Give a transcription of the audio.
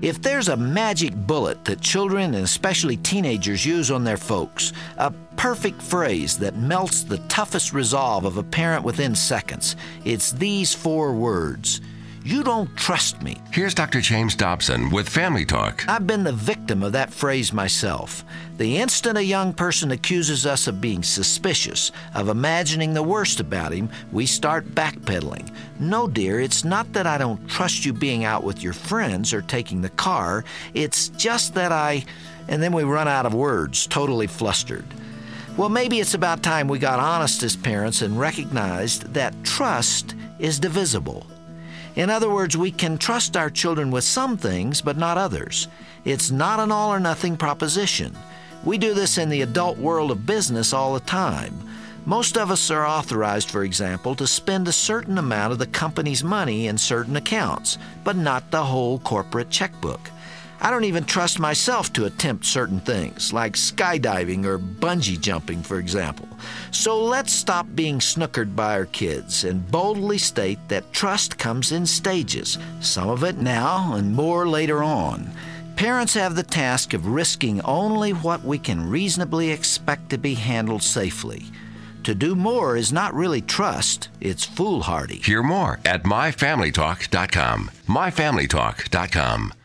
If there's a magic bullet that children and especially teenagers use on their folks, a perfect phrase that melts the toughest resolve of a parent within seconds, it's these 4 words: you don't trust me. Here's Dr. James Dobson with Family Talk. I've been the victim of that phrase myself. The instant a young person accuses us of being suspicious, of imagining the worst about him, we start backpedaling. No, dear, it's not that I don't trust you being out with your friends or taking the car. It's just that And then we run out of words, totally flustered. Well, maybe it's about time we got honest as parents and recognized that trust is divisible. In other words, we can trust our children with some things, but not others. It's not an all-or-nothing proposition. We do this in the adult world of business all the time. Most of us are authorized, for example, to spend a certain amount of the company's money in certain accounts, but not the whole corporate checkbook. I don't even trust myself to attempt certain things, like skydiving or bungee jumping, for example. So let's stop being snookered by our kids and boldly state that trust comes in stages, some of it now and more later on. Parents have the task of risking only what we can reasonably expect to be handled safely. To do more is not really trust, it's foolhardy. Hear more at myfamilytalk.com. myfamilytalk.com.